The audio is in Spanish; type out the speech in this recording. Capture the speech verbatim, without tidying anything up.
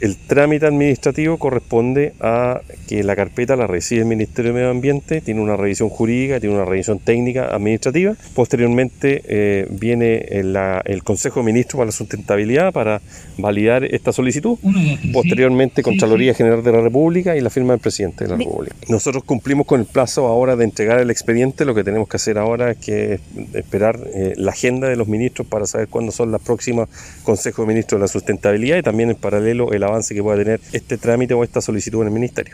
El trámite administrativo corresponde a que la carpeta la recibe el Ministerio de Medio Ambiente, tiene una revisión jurídica, tiene una revisión técnica administrativa. Posteriormente eh, viene la, el Consejo de Ministros para la Sustentabilidad para validar esta solicitud. Posteriormente, Contraloría General de la República y la firma del Presidente de la República. Nosotros cumplimos con el plazo ahora de entregar el expediente. Lo que tenemos que hacer ahora es que esperar eh, la agenda de los ministros para saber cuándo son las próximas Consejo de Ministros de la Sustentabilidad y también en paralelo el avance que pueda tener este trámite o esta solicitud en el Ministerio.